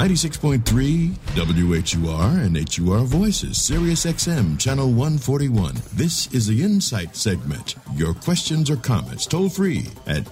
96.3 WHUR and HUR Voices, Sirius XM, Channel 141. This is the Insight segment. Your questions or comments toll free at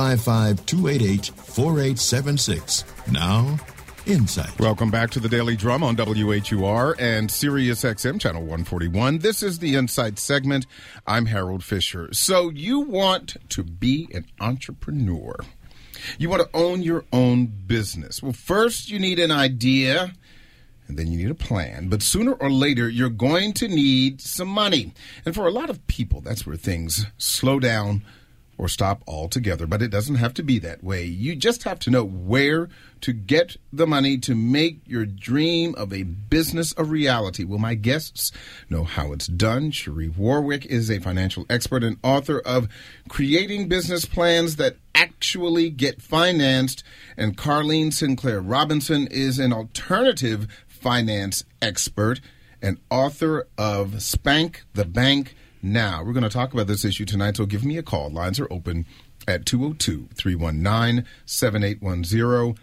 855-288-4876. Now, Insight. Welcome back to the Daily Drum on WHUR and Sirius XM, Channel 141. This is the Insight segment. I'm Harold Fisher. So you want to be an entrepreneur. You want to own your own business. Well, first you need an idea, and then you need a plan. But sooner or later, you're going to need some money. And for a lot of people, that's where things slow down or stop altogether. But it doesn't have to be that way. You just have to know where to get the money to make your dream of a business a reality. Well, my guests know how it's done. Cherie Warwick is a financial expert and author of Creating Business Plans That Actually Get Financed. And Carlene Sinclair Robinson is an alternative finance expert and author of Spank the Bank Now. We're going to talk about this issue tonight, so give me a call. Lines are open at 202-319-7810,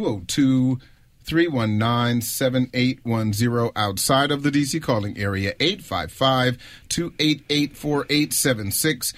202-319-7810. Outside of the D.C. calling area, 855-288-4876,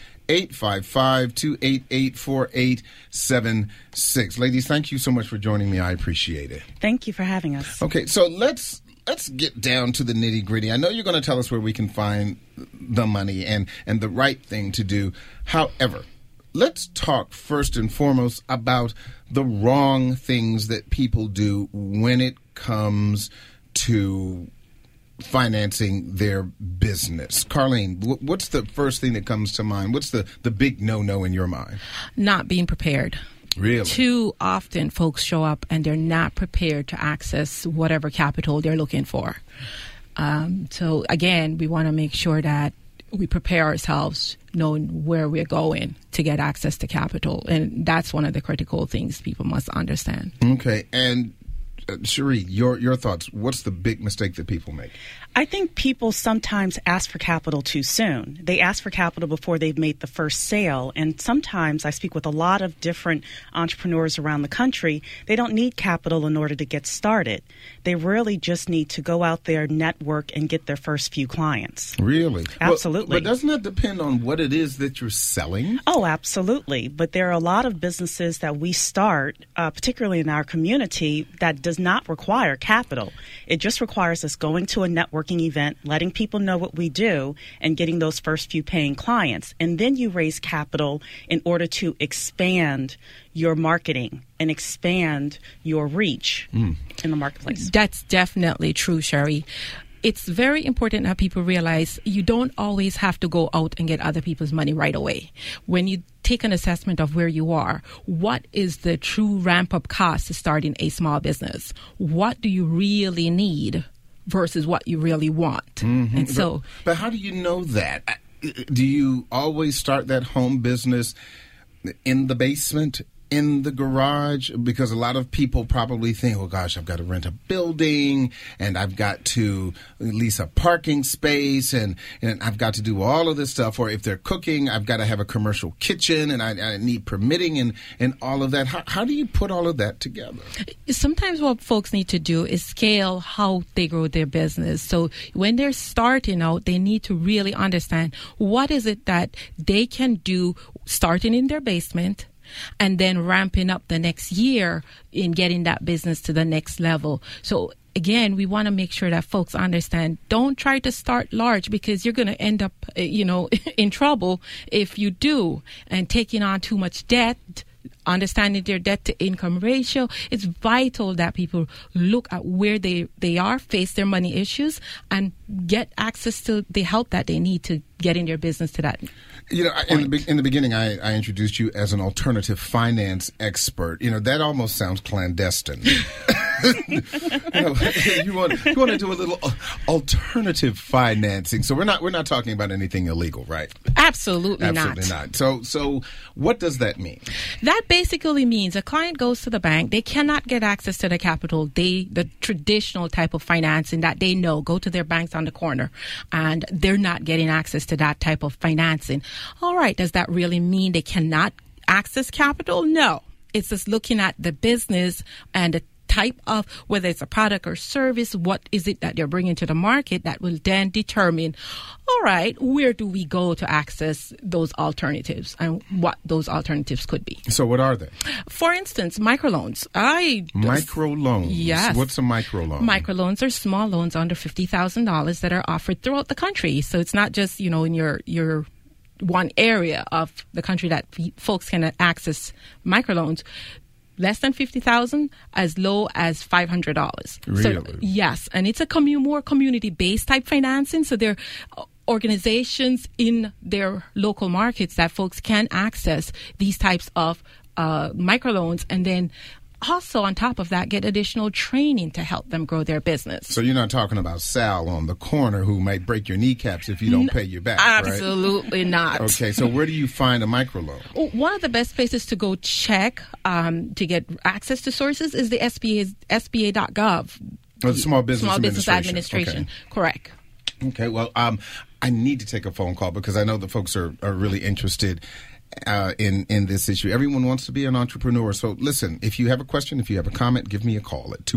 855-288-4876. Ladies, thank you so much for joining me. I appreciate it. Thank you for having us. Okay, so let's get down to the nitty-gritty. I know you're going to tell us where we can find the money and the right thing to do. However, let's talk first and foremost about the wrong things that people do when it comes to financing their business. Carlene, what's the first thing that comes to mind? What's the big no-no in your mind? Not being prepared. Really? Too often folks show up and they're not prepared to access whatever capital they're looking for. So again, we want to make sure that we prepare ourselves knowing where we're going to get access to capital. And that's one of the critical things people must understand. Okay. And Cherie, your thoughts. What's the big mistake that people make? I think people sometimes ask for capital too soon. They ask for capital before they've made the first sale. And sometimes I speak with a lot of different entrepreneurs around the country. They don't need capital in order to get started. They really just need to go out there, network, and get their first few clients. Really? Absolutely. But doesn't that depend on what it is that you're selling? Oh, absolutely. But there are a lot of businesses that we start, particularly in our community, that does not require capital. It just requires us going to a networking event, letting people know what we do, and getting those first few paying clients. And then you raise capital in order to expand your marketing and expand your reach in the marketplace. That's definitely true, Cherie. It's very important that people realize you don't always have to go out and get other people's money right away. When you take an assessment of where you are, what is the true ramp-up cost to starting a small business? What do you really need versus what you really want? Mm-hmm. And so, but how do you know that? Do you always start that home business in the basement, in the garage? Because a lot of people probably think, oh gosh, I've got to rent a building and I've got to lease a parking space and I've got to do all of this stuff. Or if they're cooking, I've got to have a commercial kitchen and I need permitting and all of that. How do you put all of that together? Sometimes what folks need to do is scale how they grow their business. So when they're starting out, they need to really understand what is it that they can do starting in their basement and then ramping up the next year in getting that business to the next level. So again, we want to make sure that folks understand, don't try to start large because you're going to end up, in trouble if you do, and taking on too much debt. Understanding their debt to income ratio. It's vital that people look at where they are, face their money issues, and get access to the help that they need to get in their business to that. In the beginning, I introduced you as an alternative finance expert. That almost sounds clandestine. You want to do a little alternative financing. So we're not talking about anything illegal, right? Absolutely not. So what does that mean? That basically means a client goes to the bank. They cannot get access to the capital. The traditional type of financing that they know, go to their banks on the corner, and they're not getting access to that type of financing. All right, does that really mean they cannot access capital? No. It's just looking at the business and the type of, whether it's a product or service, what is it that they're bringing to the market that will then determine, all right, where do we go to access those alternatives and what those alternatives could be. So what are they? For instance, microloans. Microloans? Yes. What's a microloan? Microloans are small loans under $50,000 that are offered throughout the country. So it's not just, in your one area of the country that folks can access microloans. Less than $50,000, as low as $500. Really? So, yes, and it's a more community-based type financing. So there are organizations in their local markets that folks can access these types of microloans, and then also on top of that get additional training to help them grow their business. So you're not talking about Sal on the corner who might break your kneecaps if you don't pay your back, absolutely right? not. Okay, so where do you find a microloan? One of the best places to go check to get access to sources is the SBA.gov. Oh, the Small Business Administration. Okay. Correct. Okay, well, I need to take a phone call because I know the folks are really interested in this issue. Everyone wants to be an entrepreneur. So listen, if you have a question, if you have a comment, give me a call at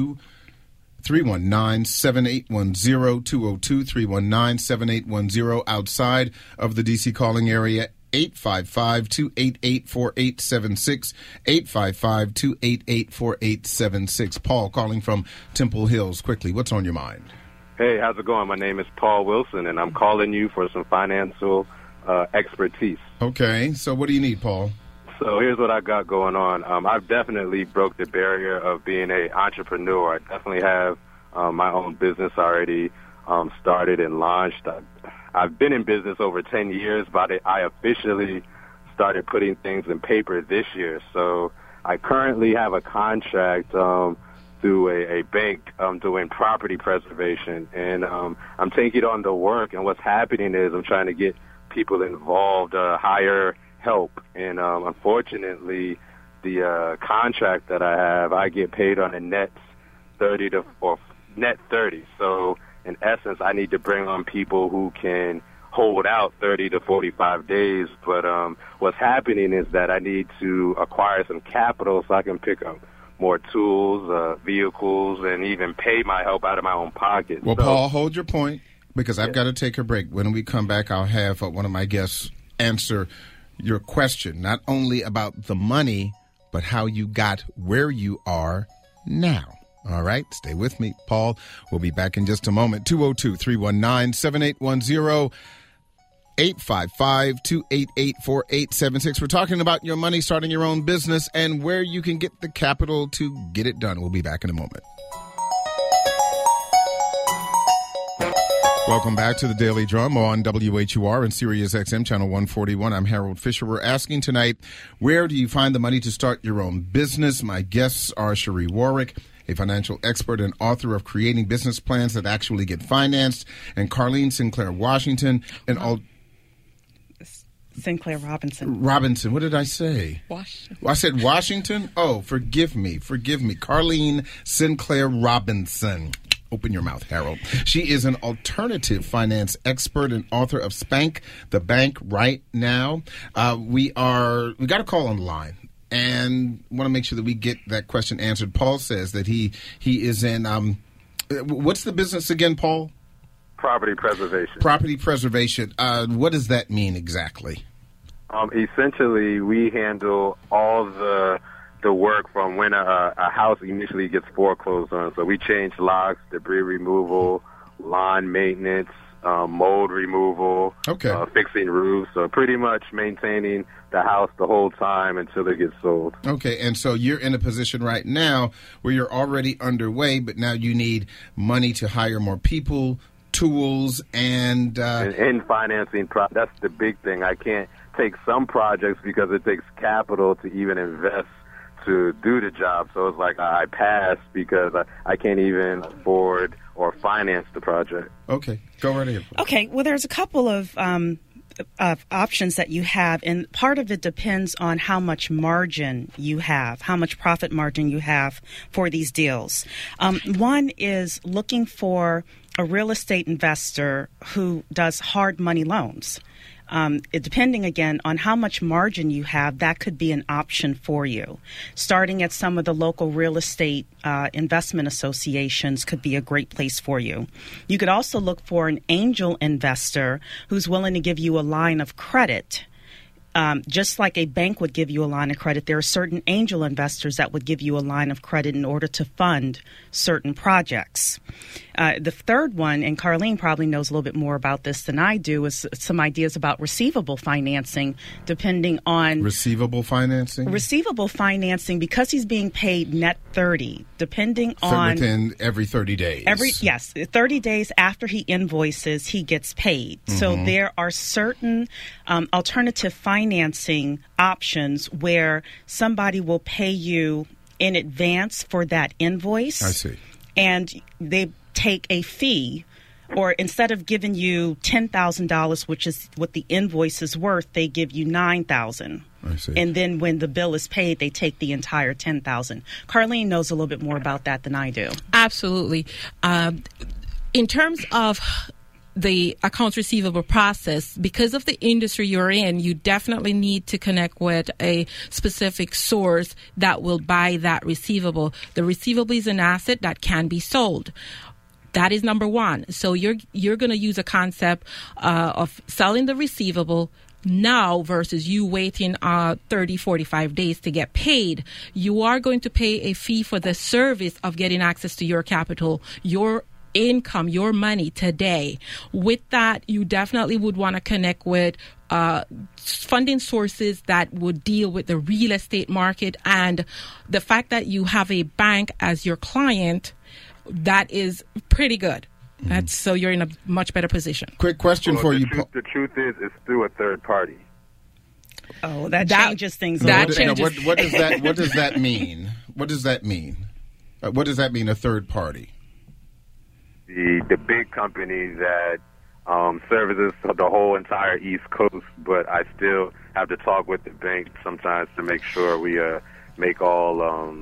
202-319-7810, 202-319-7810 outside of the D.C. calling area. 855-288-4876, 855-288-4876. Paul calling from Temple Hills. Quickly, what's on your mind? Hey, how's it going? My name is Paul Wilson, and I'm calling you for some financial expertise. Okay, so what do you need, Paul? So here's what I got going on. I've definitely broke the barrier of being an entrepreneur. I definitely have my own business already started and launched. I've been in business over 10 years, but I officially started putting things in paper this year. So I currently have a contract through a bank doing property preservation, and I'm taking on the work, and what's happening is I'm trying to get people involved, hire help, and unfortunately the contract that I have, I get paid on a net 30. So in essence, I need to bring on people who can hold out 30 to 45 days. But what's happening is that I need to acquire some capital so I can pick up more tools, vehicles, and even pay my help out of my own pocket. Well, Paul, hold your point, because I've got to take a break. When we come back, I'll have one of my guests answer your question, not only about the money, but how you got where you are now. All right, stay with me, Paul. We'll be back in just a moment. 202-319-7810, 855-288-4876. We're talking about your money, starting your own business, and where you can get the capital to get it done. We'll be back in a moment. Welcome back to the Daily Drum on WHUR and Sirius XM Channel 141. I'm Harold Fisher. We're asking tonight, where do you find the money to start your own business? My guests are Cherie Warwick, a financial expert and author of Creating Business Plans That Actually Get Financed, and Carlene Sinclair Washington, Sinclair Robinson. Robinson. What did I say? Washington. I said Washington? Oh, forgive me. Carlene Sinclair Robinson. Open your mouth, Harold. She is an alternative finance expert and author of Spank the Bank Right Now. We got a call on the line and want to make sure that we get that question answered. Paul says that he is in, what's the business again, Paul? Property preservation. Property preservation. What does that mean exactly? Essentially, we handle all the work from when a house initially gets foreclosed on. So we change locks, debris removal, lawn maintenance, mold removal, fixing roofs. So pretty much maintaining the house the whole time until it gets sold. Okay, and so you're in a position right now where you're already underway, but now you need money to hire more people, tools, and financing. That's the big thing. I can't take some projects because it takes capital to even invest to do the job. So it's like I pass because I can't even afford or finance the project. Okay, go right ahead. Okay, well, there's a couple of options that you have, and part of it depends on how much margin you have, how much profit margin you have for these deals. One is looking for a real estate investor who does hard money loans. Depending, again, on how much margin you have, that could be an option for you. Starting at some of the local real estate investment associations could be a great place for you. You could also look for an angel investor who's willing to give you a line of credit. Just like a bank would give you a line of credit, there are certain angel investors that would give you a line of credit in order to fund certain projects. The third one, and Carlene probably knows a little bit more about this than I do, is some ideas about receivable financing, depending on... Receivable financing? Receivable financing, because he's being paid net 30, depending on... Within every 30 days. 30 days after he invoices, he gets paid. Mm-hmm. So there are certain alternative financing options where somebody will pay you in advance for that invoice. I see. And they take a fee, or instead of giving you $10,000, which is what the invoice is worth, they give you $9,000. I see. And then when the bill is paid, they take the entire $10,000. Carlene knows a little bit more about that than I do. Absolutely. In terms of the accounts receivable process, because of the industry you're in, you definitely need to connect with a specific source that will buy that receivable. The receivable is an asset that can be sold. That is number one. So you're going to use a concept of selling the receivable now versus you waiting 30, 45 days to get paid. You are going to pay a fee for the service of getting access to your capital, your income, your money today. With that, you definitely would want to connect with funding sources that would deal with the real estate market. And the fact that you have a bank as your client, that is pretty good. Mm-hmm. So you're in a much better position. Quick question for you. The truth is, it's through a third party. Oh, that changes things a little bit. What does that mean? What does that mean? What does that mean, a third party? The big companies that services the whole entire East Coast, but I still have to talk with the bank sometimes to make sure we make all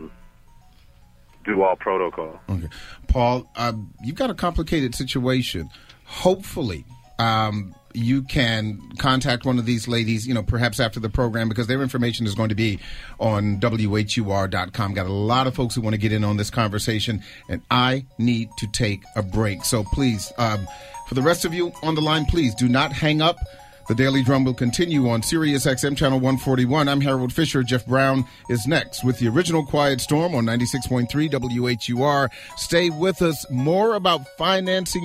do all protocol. Okay, Paul, you've got a complicated situation. Hopefully, you can contact one of these ladies, perhaps after the program, because their information is going to be on WHUR.com. Got a lot of folks who want to get in on this conversation, and I need to take a break. So please, for the rest of you on the line, please do not hang up. The Daily Drum will continue on Sirius XM Channel 141. I'm Harold Fisher. Jeff Brown is next with the original Quiet Storm on 96.3 WHUR. Stay with us. More about financing